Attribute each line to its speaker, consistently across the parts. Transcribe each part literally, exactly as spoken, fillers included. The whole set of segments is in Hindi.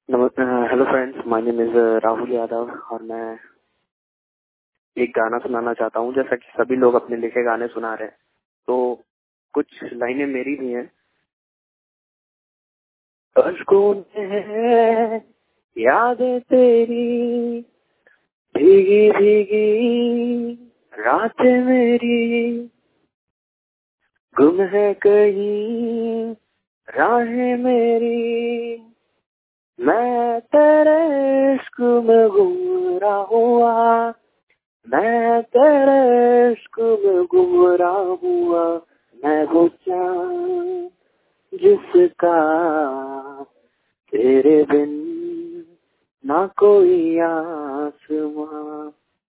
Speaker 1: Hello friends, my name is Rahul Yadav और मैं एक गाना सुनाना चाहता हूँ। जैसा कि सभी लोग अपने लिखे गाने सुना रहे हैं, तो कुछ लाइनें मेरी भी हैं। अश्कों में यादें तेरी भीगी भीगी, रातें मेरी गुम है कहीं, राहें मेरी मैं तेरे इश्क में गुमराह हुआ, मैं तेरे इश्क में गुमराह हुआ। मैं वो चाँद जिसका तेरे बिन ना कोई आसमां,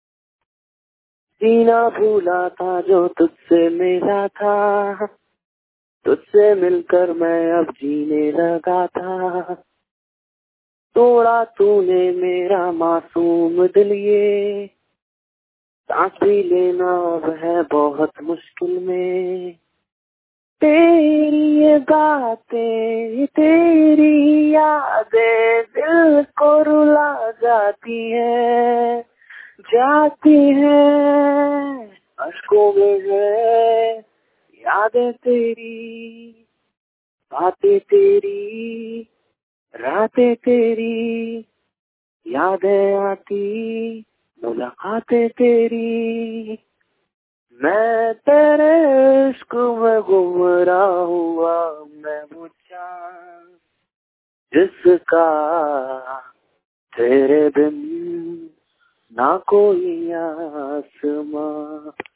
Speaker 1: सीना भूला था जो तुझसे मिला था, तुझसे मिलकर मैं अब जीने लगा था। तोड़ा तूने मेरा मासूम दिल, ये सांस भी लेना अब है बहुत मुश्किल में। तेरी ये बातें, तेरी यादें दिल को रुला जाती है, जाती है। अश्कों में है यादें तेरी, बातें तेरी, रातें तेरी, यादें आती, मुलाकातें तेरी। मैं तेरे इश्क में गुमराह हुआ, मैं वो चाँद जिसका तेरे बिन ना कोई आसमां।